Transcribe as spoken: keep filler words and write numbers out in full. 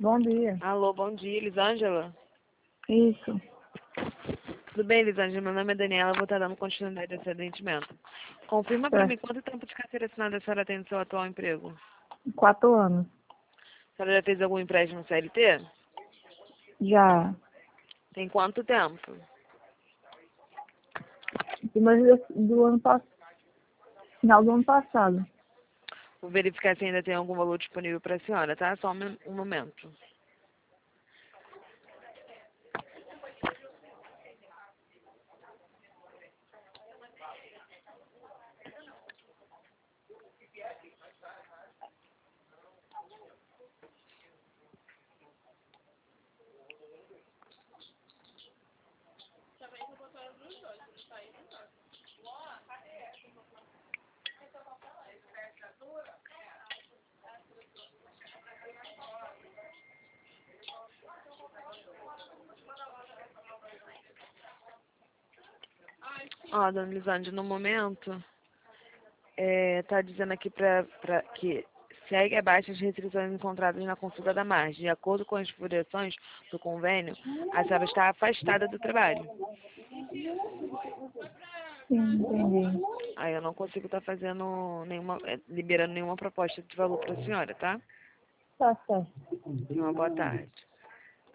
Bom dia. Alô, bom dia, Elisângela. Isso. Tudo bem, Elisângela? Meu nome é Daniela, vou estar dando continuidade a esse atendimento. Confirma para mim Certo. quanto tempo de carteira assinada a senhora tem no seu atual emprego. Quatro anos. A senhora já fez algum empréstimo C L T? Já. Tem quanto tempo? Mas do ano passado. Final do ano passado. Vou verificar se ainda tem algum valor disponível para a senhora, tá? Só um, min- um momento. Ó, dona Elisângela, no momento, é, tá dizendo aqui pra, pra que segue abaixo as restrições encontradas na consulta da margem. De acordo com as disposições do convênio, a senhora está afastada do trabalho. Sim, entendi. Aí eu não consigo estar fazendo nenhuma, eh, liberando nenhuma proposta de valor para a senhora, tá? Tá certo. Uma boa tarde.